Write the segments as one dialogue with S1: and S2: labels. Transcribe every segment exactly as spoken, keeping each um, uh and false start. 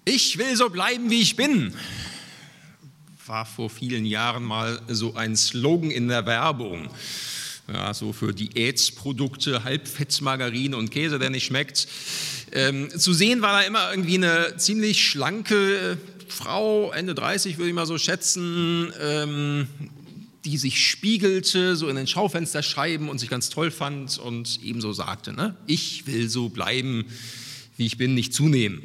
S1: Ich will so bleiben, wie ich bin, war vor vielen Jahren mal so ein Slogan in der Werbung. Ja, so für Diätprodukte, Halbfettmargarine und Käse, der nicht schmeckt. Ähm, zu sehen war da immer irgendwie eine ziemlich schlanke Frau, Ende dreißig würde ich mal so schätzen, ähm, die sich spiegelte, so in den Schaufensterscheiben und sich ganz toll fand und ebenso sagte, ne? Ich will so bleiben, wie ich bin, nicht zunehmen.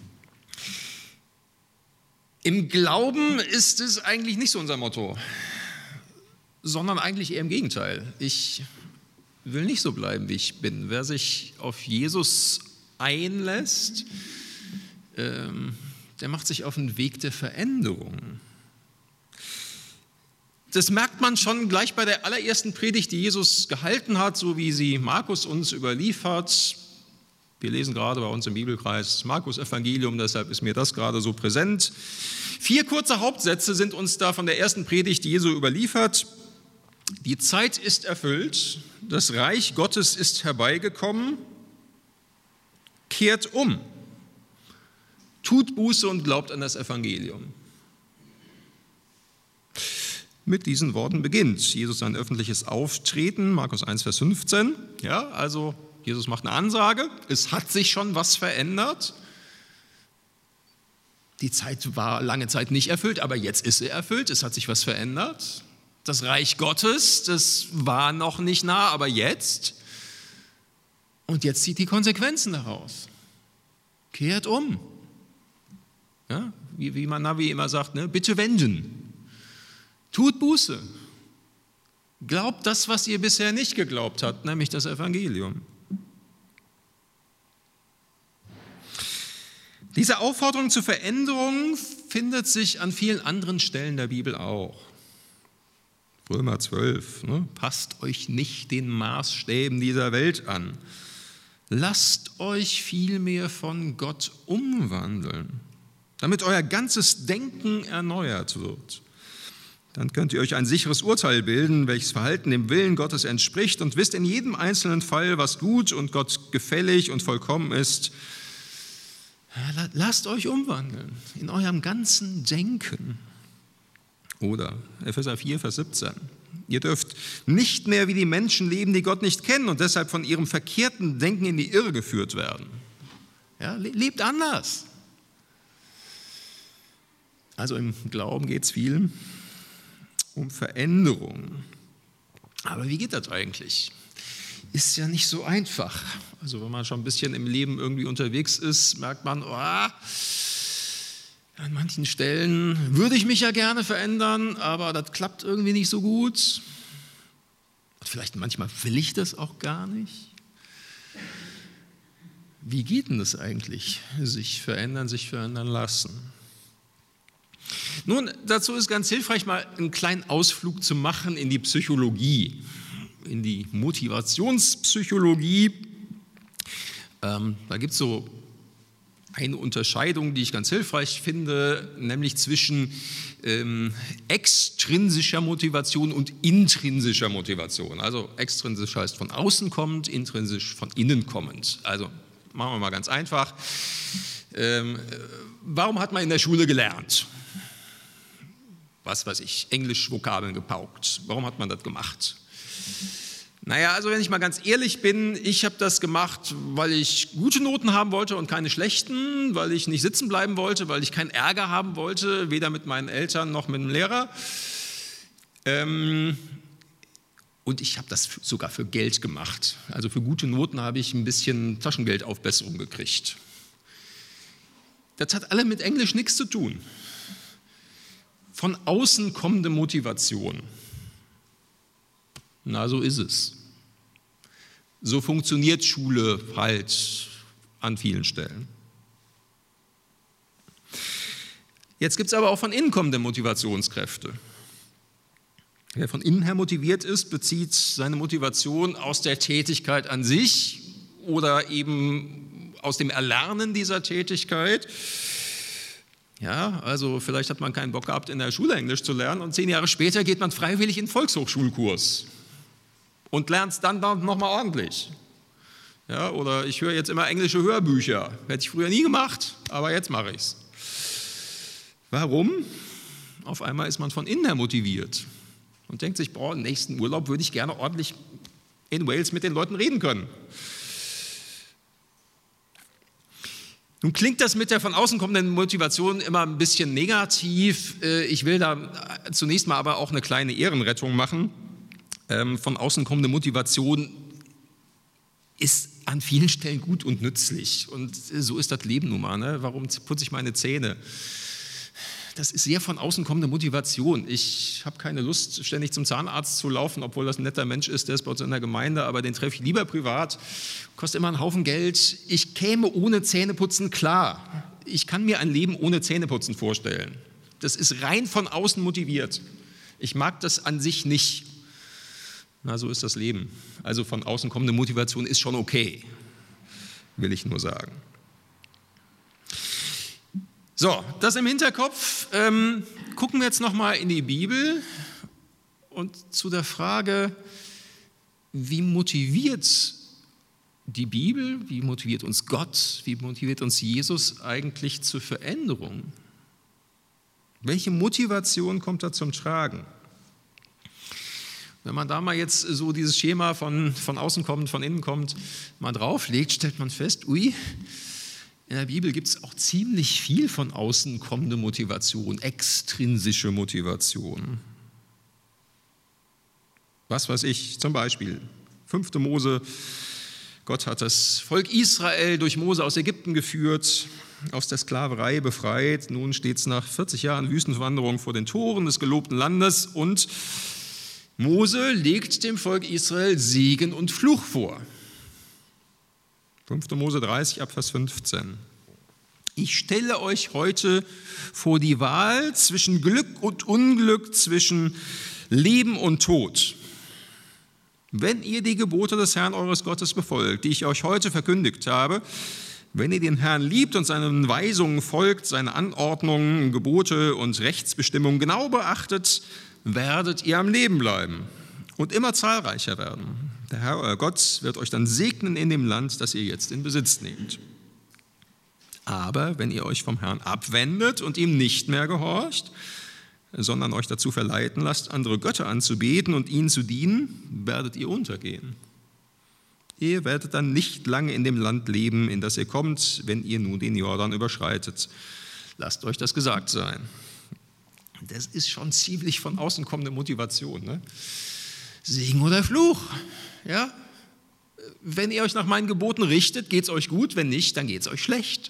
S1: Im Glauben ist es eigentlich nicht so unser Motto, sondern eigentlich eher im Gegenteil. Ich will nicht so bleiben, wie ich bin. Wer sich auf Jesus einlässt, ähm, der macht sich auf den Weg der Veränderung. Das merkt man schon gleich bei der allerersten Predigt, die Jesus gehalten hat, so wie sie Markus uns überliefert. Wir lesen gerade bei uns im Bibelkreis Markus Evangelium, deshalb ist mir das gerade so präsent. Vier kurze Hauptsätze sind uns da von der ersten Predigt Jesu überliefert. Die Zeit ist erfüllt, das Reich Gottes ist herbeigekommen, kehrt um, tut Buße und glaubt an das Evangelium. Mit diesen Worten beginnt Jesus sein öffentliches Auftreten, Markus eins, Vers fünfzehn. Ja, also Jesus macht eine Ansage, es hat sich schon was verändert. Die Zeit war lange Zeit nicht erfüllt, aber jetzt ist sie erfüllt, es hat sich was verändert. Das Reich Gottes, das war noch nicht nah, aber jetzt. Und jetzt zieht die Konsequenzen daraus. Kehrt um. Ja, wie, wie man Navi immer sagt, ne? Bitte wenden. Tut Buße. Glaubt das, was ihr bisher nicht geglaubt habt, nämlich das Evangelium. Diese Aufforderung zur Veränderung findet sich an vielen anderen Stellen der Bibel auch. Römer zwölf, ne? Passt euch nicht den Maßstäben dieser Welt an. Lasst euch vielmehr von Gott umwandeln, damit euer ganzes Denken erneuert wird. Dann könnt ihr euch ein sicheres Urteil bilden, welches Verhalten dem Willen Gottes entspricht und wisst in jedem einzelnen Fall, was gut und Gott gefällig und vollkommen ist. Lasst euch umwandeln in eurem ganzen Denken. Oder Epheser vier, Vers siebzehn. Ihr dürft nicht mehr wie die Menschen leben, die Gott nicht kennen und deshalb von ihrem verkehrten Denken in die Irre geführt werden. Ja, lebt anders. Also im Glauben geht es viel um Veränderung. Aber wie geht das eigentlich? Ist ja nicht so einfach. Also wenn man schon ein bisschen im Leben irgendwie unterwegs ist, merkt man, oh, an manchen Stellen würde ich mich ja gerne verändern, aber das klappt irgendwie nicht so gut. Und vielleicht manchmal will ich das auch gar nicht. Wie geht denn das eigentlich? Sich verändern, sich verändern lassen. Nun, dazu ist ganz hilfreich, mal einen kleinen Ausflug zu machen in die Psychologie, in die Motivationspsychologie. Ähm, da gibt es so eine Unterscheidung, die ich ganz hilfreich finde, nämlich zwischen ähm, extrinsischer Motivation und intrinsischer Motivation. Also extrinsisch heißt von außen kommend, intrinsisch von innen kommend. Also machen wir mal ganz einfach. Ähm, warum hat man in der Schule gelernt? Was weiß ich, Englisch-Vokabeln gepaukt. Warum hat man das gemacht? Naja, also wenn ich mal ganz ehrlich bin, ich habe das gemacht, weil ich gute Noten haben wollte und keine schlechten, weil ich nicht sitzen bleiben wollte, weil ich keinen Ärger haben wollte, weder mit meinen Eltern noch mit dem Lehrer. Ähm, und ich habe das sogar für Geld gemacht. Also für gute Noten habe ich ein bisschen Taschengeldaufbesserung gekriegt. Das hat alle mit Englisch nichts zu tun. Von außen kommende Motivation. Na, so ist es. So funktioniert Schule halt an vielen Stellen. Jetzt gibt es aber auch von innen kommende Motivationskräfte. Wer von innen her motiviert ist, bezieht seine Motivation aus der Tätigkeit an sich oder eben aus dem Erlernen dieser Tätigkeit. Ja, also vielleicht hat man keinen Bock gehabt, in der Schule Englisch zu lernen und zehn Jahre später geht man freiwillig in den Volkshochschulkurs und lernt es dann nochmal ordentlich. Ja, oder ich höre jetzt immer englische Hörbücher. Hätte ich früher nie gemacht, aber jetzt mache ich es. Warum? Auf einmal ist man von innen her motiviert und denkt sich, boah, nächsten Urlaub würde ich gerne ordentlich in Wales mit den Leuten reden können. Nun klingt das mit der von außen kommenden Motivation immer ein bisschen negativ. Ich will da zunächst mal aber auch eine kleine Ehrenrettung machen. Von außen kommende Motivation ist an vielen Stellen gut und nützlich. Und so ist das Leben nun mal. Ne? Warum putze ich meine Zähne? Das ist sehr von außen kommende Motivation. Ich habe keine Lust, ständig zum Zahnarzt zu laufen, obwohl das ein netter Mensch ist, der ist bei uns in der Gemeinde, aber den treffe ich lieber privat. Kostet immer einen Haufen Geld. Ich käme ohne Zähneputzen klar. Ich kann mir ein Leben ohne Zähneputzen vorstellen. Das ist rein von außen motiviert. Ich mag das an sich nicht. Na, so ist das Leben. Also von außen kommende Motivation ist schon okay, will ich nur sagen. So, das im Hinterkopf. Ähm, gucken wir jetzt nochmal in die Bibel und zu der Frage, wie motiviert die Bibel, wie motiviert uns Gott, wie motiviert uns Jesus eigentlich zur Veränderung? Welche Motivation kommt da zum Tragen? Wenn man da mal jetzt so dieses Schema von, von außen kommt, von innen kommt, mal drauflegt, stellt man fest, ui, in der Bibel gibt es auch ziemlich viel von außen kommende Motivation, extrinsische Motivation. Was weiß ich, zum Beispiel fünfte Mose, Gott hat das Volk Israel durch Mose aus Ägypten geführt, aus der Sklaverei befreit. Nun steht es nach vierzig Jahren Wüstenwanderung vor den Toren des gelobten Landes und Mose legt dem Volk Israel Segen und Fluch vor. fünfte Mose dreißig, Abvers fünfzehn. Ich stelle euch heute vor die Wahl zwischen Glück und Unglück, zwischen Leben und Tod. Wenn ihr die Gebote des Herrn eures Gottes befolgt, die ich euch heute verkündigt habe, wenn ihr den Herrn liebt und seinen Weisungen folgt, seine Anordnungen, Gebote und Rechtsbestimmungen genau beachtet, werdet ihr am Leben bleiben und immer zahlreicher werden. Der Herr, euer Gott, wird euch dann segnen in dem Land, das ihr jetzt in Besitz nehmt. Aber wenn ihr euch vom Herrn abwendet und ihm nicht mehr gehorcht, sondern euch dazu verleiten lasst, andere Götter anzubeten und ihnen zu dienen, werdet ihr untergehen. Ihr werdet dann nicht lange in dem Land leben, in das ihr kommt, wenn ihr nun den Jordan überschreitet. Lasst euch das gesagt sein. Das ist schon ziemlich von außen kommende Motivation. Ne? Segen oder Fluch. Ja? Wenn ihr euch nach meinen Geboten richtet, geht es euch gut. Wenn nicht, dann geht es euch schlecht.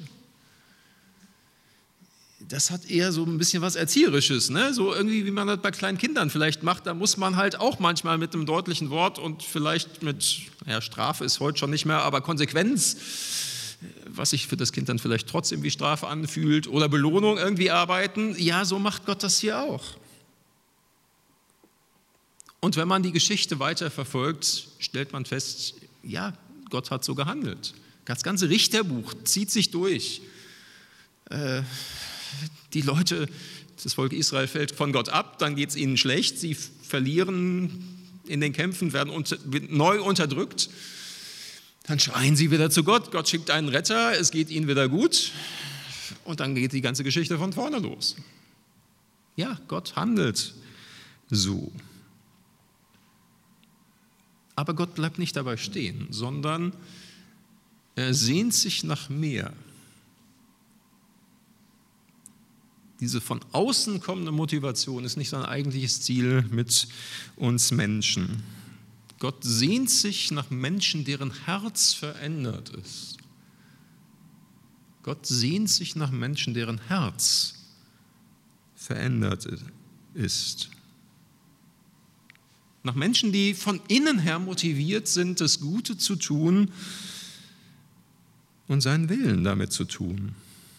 S1: Das hat eher so ein bisschen was Erzieherisches. Ne? So irgendwie, wie man das bei kleinen Kindern vielleicht macht. Da muss man halt auch manchmal mit einem deutlichen Wort und vielleicht mit, ja, Strafe ist heute schon nicht mehr, aber Konsequenz, was sich für das Kind dann vielleicht trotzdem wie Strafe anfühlt, oder Belohnung irgendwie arbeiten. Ja, so macht Gott das hier auch. Und wenn man die Geschichte weiter verfolgt, stellt man fest, ja, Gott hat so gehandelt. Das ganze Richterbuch zieht sich durch. Äh, die Leute, das Volk Israel fällt von Gott ab, dann geht es ihnen schlecht, sie verlieren in den Kämpfen, werden unter, neu unterdrückt. Dann schreien sie wieder zu Gott, Gott schickt einen Retter, es geht ihnen wieder gut und dann geht die ganze Geschichte von vorne los. Ja, Gott handelt so. Aber Gott bleibt nicht dabei stehen, sondern er sehnt sich nach mehr. Diese von außen kommende Motivation ist nicht sein eigentliches Ziel mit uns Menschen. Gott sehnt sich nach Menschen, deren Herz verändert ist. Gott sehnt sich nach Menschen, deren Herz verändert ist. Nach Menschen, die von innen her motiviert sind, das Gute zu tun und seinen Willen damit zu tun.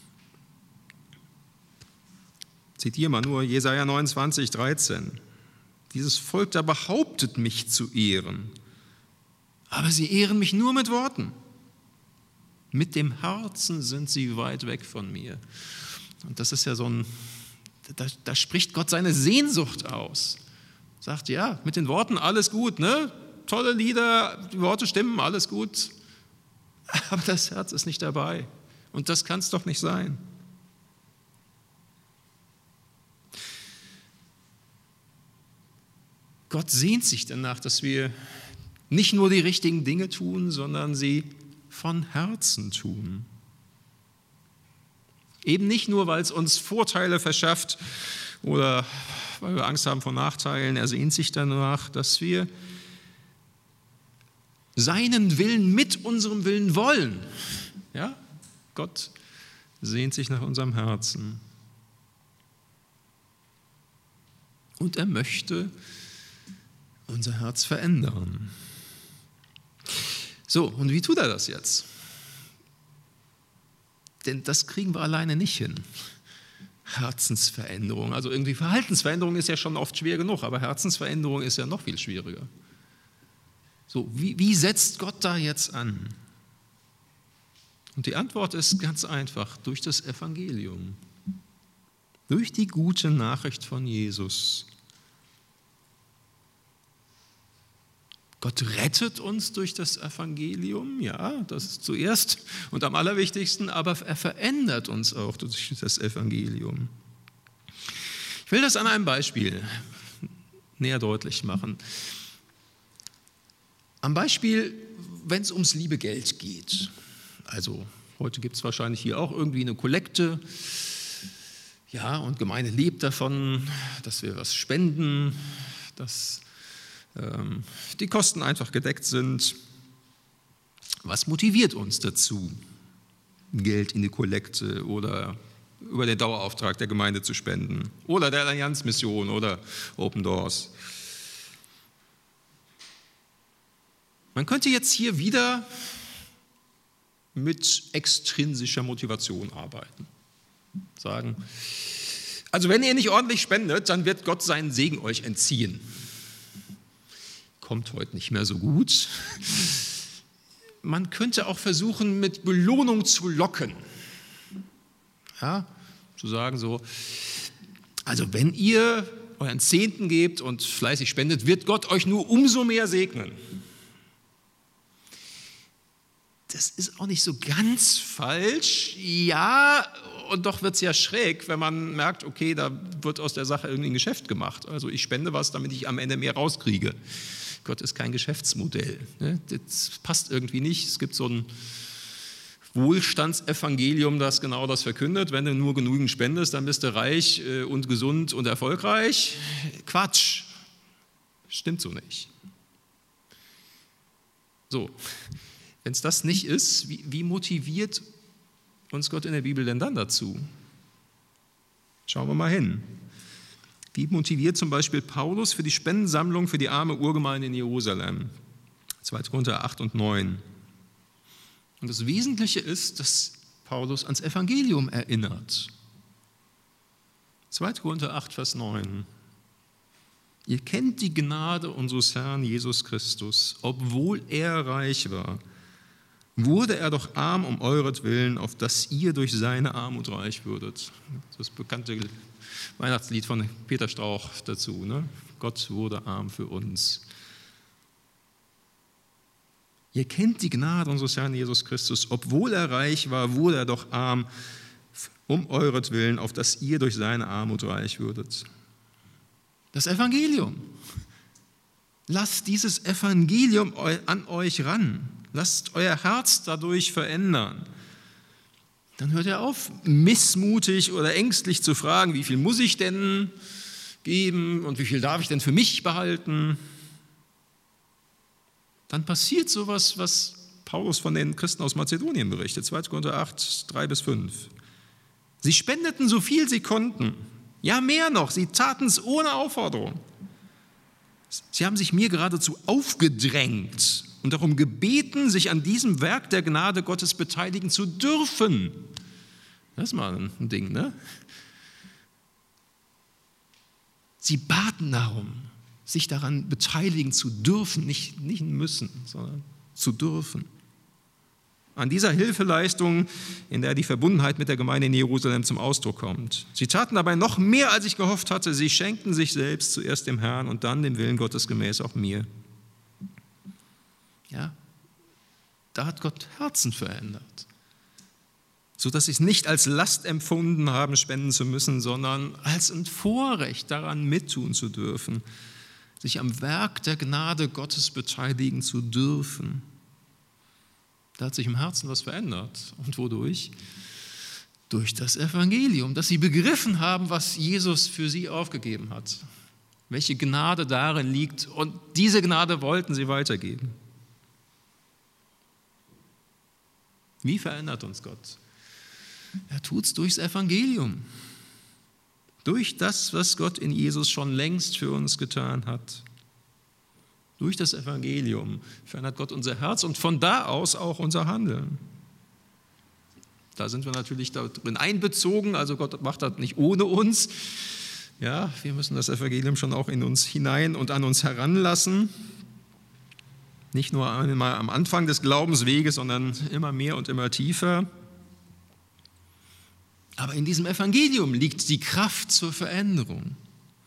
S1: Zitiere mal nur Jesaja neunundzwanzig, dreizehn. Dieses Volk da behauptet, mich zu ehren, aber sie ehren mich nur mit Worten. Mit dem Herzen sind sie weit weg von mir. Und das ist ja so ein, da, da spricht Gott seine Sehnsucht aus. Sagt, ja, mit den Worten alles gut, ne? Tolle Lieder, die Worte stimmen, alles gut. Aber das Herz ist nicht dabei. Und das kann es doch nicht sein. Gott sehnt sich danach, dass wir nicht nur die richtigen Dinge tun, sondern sie von Herzen tun. Eben nicht nur, weil es uns Vorteile verschafft oder weil wir Angst haben vor Nachteilen. Er sehnt sich danach, dass wir seinen Willen mit unserem Willen wollen. Ja? Gott sehnt sich nach unserem Herzen. Und er möchte unser Herz verändern. So, und wie tut er das jetzt? Denn das kriegen wir alleine nicht hin. Herzensveränderung, also irgendwie Verhaltensveränderung ist ja schon oft schwer genug, aber Herzensveränderung ist ja noch viel schwieriger. So, wie, wie setzt Gott da jetzt an? Und die Antwort ist ganz einfach, durch das Evangelium, durch die gute Nachricht von Jesus. Gott rettet uns durch das Evangelium, ja, das ist zuerst und am allerwichtigsten, aber er verändert uns auch durch das Evangelium. Ich will das an einem Beispiel näher deutlich machen. Am Beispiel, wenn es ums liebe Geld geht. Also heute gibt es wahrscheinlich hier auch irgendwie eine Kollekte, ja, und Gemeinde lebt davon, dass wir was spenden, dass ähm, die Kosten einfach gedeckt sind. Was motiviert uns dazu, Geld in die Kollekte oder über den Dauerauftrag der Gemeinde zu spenden oder der Allianzmission oder Open Doors? Man könnte jetzt hier wieder mit extrinsischer Motivation arbeiten. Sagen, also wenn ihr nicht ordentlich spendet, dann wird Gott seinen Segen euch entziehen. Kommt heute nicht mehr so gut. Man könnte auch versuchen, mit Belohnung zu locken. Ja, zu sagen so, also wenn ihr euren Zehnten gebt und fleißig spendet, wird Gott euch nur umso mehr segnen. Das ist auch nicht so ganz falsch. Ja, und doch wird es ja schräg, wenn man merkt, okay, da wird aus der Sache irgendwie ein Geschäft gemacht. Also ich spende was, damit ich am Ende mehr rauskriege. Gott ist kein Geschäftsmodell. Das passt irgendwie nicht. Es gibt so ein Wohlstandsevangelium, das genau das verkündet. Wenn du nur genügend spendest, dann bist du reich und gesund und erfolgreich. Quatsch. Stimmt so nicht. So. Wenn es das nicht ist, wie, wie motiviert uns Gott in der Bibel denn dann dazu? Schauen wir mal hin. Wie motiviert zum Beispiel Paulus für die Spendensammlung für die arme Urgemeinde in Jerusalem? zweiter Korinther acht und neun. Und das Wesentliche ist, dass Paulus ans Evangelium erinnert. zweiter Korinther acht, Vers neun. Ihr kennt die Gnade unseres Herrn Jesus Christus, obwohl er reich war, wurde er doch arm um euretwillen, auf dass ihr durch seine Armut reich würdet. Das bekannte Weihnachtslied von Peter Strauch dazu. Ne? Gott wurde arm für uns. Ihr kennt die Gnade unseres Herrn Jesus Christus. Obwohl er reich war, wurde er doch arm um euretwillen, auf dass ihr durch seine Armut reich würdet. Das Evangelium. Lasst dieses Evangelium an euch ran. Lasst euer Herz dadurch verändern. Dann hört ihr auf, missmutig oder ängstlich zu fragen, wie viel muss ich denn geben und wie viel darf ich denn für mich behalten. Dann passiert sowas, was Paulus von den Christen aus Mazedonien berichtet, zweiter Korinther acht, drei bis fünf. Sie spendeten so viel sie konnten. Ja, mehr noch, sie taten es ohne Aufforderung. Sie haben sich mir geradezu aufgedrängt und darum gebeten, sich an diesem Werk der Gnade Gottes beteiligen zu dürfen. Das ist mal ein Ding, ne? Sie baten darum, sich daran beteiligen zu dürfen, nicht, nicht müssen, sondern zu dürfen. An dieser Hilfeleistung, in der die Verbundenheit mit der Gemeinde in Jerusalem zum Ausdruck kommt. Sie taten dabei noch mehr, als ich gehofft hatte. Sie schenkten sich selbst zuerst dem Herrn und dann dem Willen Gottes gemäß auch mir. Ja, da hat Gott Herzen verändert, sodass sie es nicht als Last empfunden haben, spenden zu müssen, sondern als ein Vorrecht, daran mittun zu dürfen. sich am Werk der Gnade Gottes beteiligen zu dürfen. Da hat sich im Herzen was verändert. Und wodurch? Durch das Evangelium, dass sie begriffen haben, was Jesus für sie aufgegeben hat. Welche Gnade darin liegt. Und diese Gnade wollten sie weitergeben. Wie verändert uns Gott? Er tut es durchs Evangelium. Durch das, was Gott in Jesus schon längst für uns getan hat. Durch das Evangelium verändert Gott unser Herz und von da aus auch unser Handeln. Da sind wir natürlich darin einbezogen, also Gott macht das nicht ohne uns. Ja, wir müssen das Evangelium schon auch in uns hinein und an uns heranlassen. Nicht nur einmal am Anfang des Glaubensweges, sondern immer mehr und immer tiefer. Aber in diesem Evangelium liegt die Kraft zur Veränderung.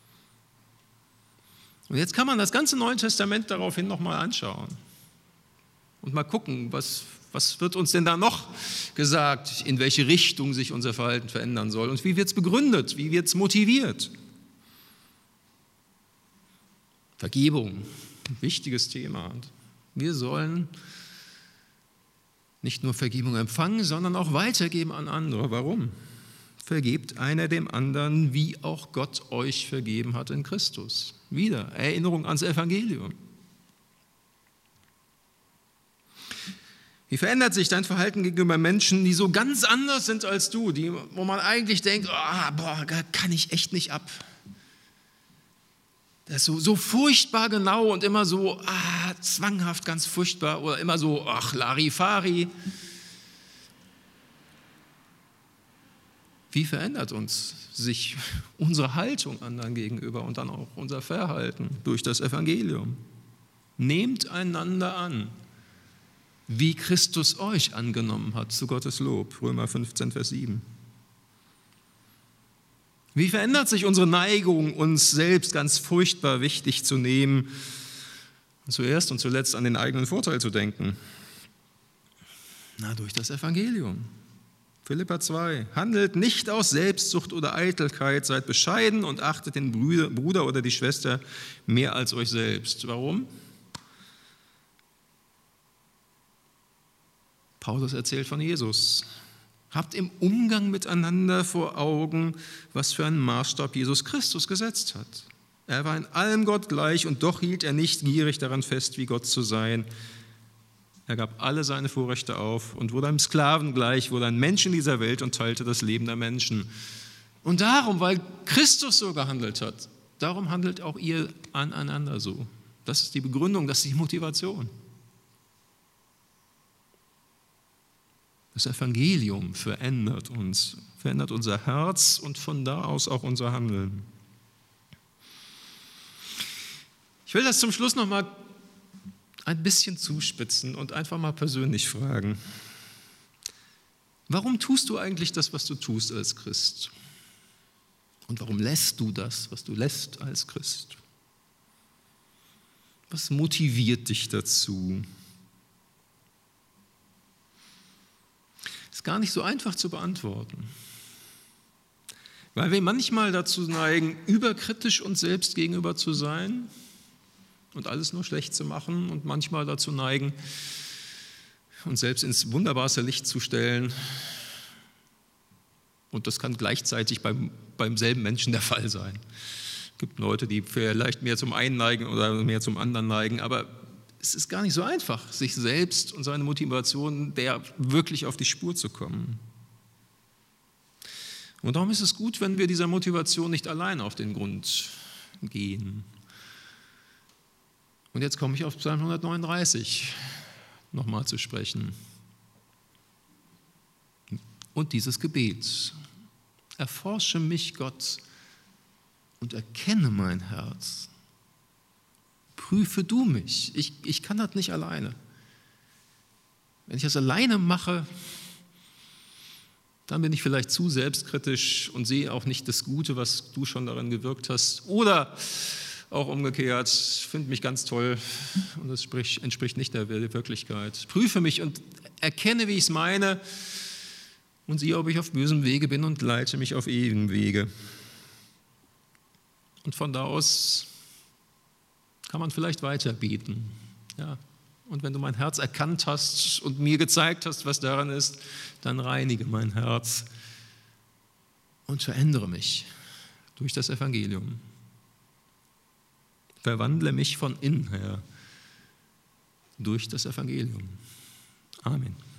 S1: Und jetzt kann man das ganze Neue Testament daraufhin nochmal anschauen und mal gucken, was, was wird uns denn da noch gesagt, in welche Richtung sich unser Verhalten verändern soll und wie wird es begründet, wie wird es motiviert. Vergebung, ein wichtiges Thema. Und wir sollen nicht nur Vergebung empfangen, sondern auch weitergeben an andere. Warum? Vergebt einer dem anderen, wie auch Gott euch vergeben hat in Christus. Wieder Erinnerung ans Evangelium. Wie verändert sich dein Verhalten gegenüber Menschen, die so ganz anders sind als du, die, wo man eigentlich denkt, oh, boah, kann ich echt nicht ab. Das ist so, so furchtbar genau und immer so ah, zwanghaft, ganz furchtbar oder immer so, ach, Larifari. Wie verändert uns sich unsere Haltung anderen gegenüber und dann auch unser Verhalten durch das Evangelium? Nehmt einander an, wie Christus euch angenommen hat, zu Gottes Lob, Römer fünfzehn, Vers sieben. Wie verändert sich unsere Neigung, uns selbst ganz furchtbar wichtig zu nehmen und zuerst und zuletzt an den eigenen Vorteil zu denken? Na, durch das Evangelium. Philipper zwei, handelt nicht aus Selbstsucht oder Eitelkeit, seid bescheiden und achtet den Bruder oder die Schwester mehr als euch selbst. Warum? Paulus erzählt von Jesus. Habt im Umgang miteinander vor Augen, was für einen Maßstab Jesus Christus gesetzt hat. Er war in allem Gott gleich und doch hielt er nicht gierig daran fest, wie Gott zu sein. Er gab alle seine Vorrechte auf und wurde einem Sklaven gleich, wurde ein Mensch in dieser Welt und teilte das Leben der Menschen. Und darum, weil Christus so gehandelt hat, darum handelt auch ihr aneinander so. Das ist die Begründung, das ist die Motivation. Das Evangelium verändert uns, verändert unser Herz und von da aus auch unser Handeln. Ich will das zum Schluss noch mal ein bisschen zuspitzen und einfach mal persönlich fragen. Warum tust du eigentlich das, was du tust als Christ? Und warum lässt du das, was du lässt als Christ? Was motiviert dich dazu? Ist gar nicht so einfach zu beantworten. Weil wir manchmal dazu neigen, überkritisch uns selbst gegenüber zu sein und alles nur schlecht zu machen und manchmal dazu neigen, uns selbst ins wunderbarste Licht zu stellen. Und das kann gleichzeitig beim, beim selben Menschen der Fall sein. Es gibt Leute, die vielleicht mehr zum einen neigen oder mehr zum anderen neigen, aber es ist gar nicht so einfach, sich selbst und seine Motivation der wirklich auf die Spur zu kommen. Und darum ist es gut, wenn wir dieser Motivation nicht allein auf den Grund gehen. Und jetzt komme ich auf Psalm hundertneununddreißig nochmal zu sprechen. Und dieses Gebet: Erforsche mich, Gott, und erkenne mein Herz. Prüfe du mich. Ich, ich kann das nicht alleine. Wenn ich das alleine mache, dann bin ich vielleicht zu selbstkritisch und sehe auch nicht das Gute, was du schon darin gewirkt hast. Oder auch umgekehrt, ich finde mich ganz toll und das entspricht nicht der Wirklichkeit. Prüfe mich und erkenne, wie ich es meine und siehe, ob ich auf bösem Wege bin und leite mich auf ewigem Wege. Und von da aus kann man vielleicht weiter beten. Ja. Und wenn du mein Herz erkannt hast und mir gezeigt hast, was daran ist, dann reinige mein Herz und verändere mich durch das Evangelium. Verwandle mich von innen her durch das Evangelium. Amen.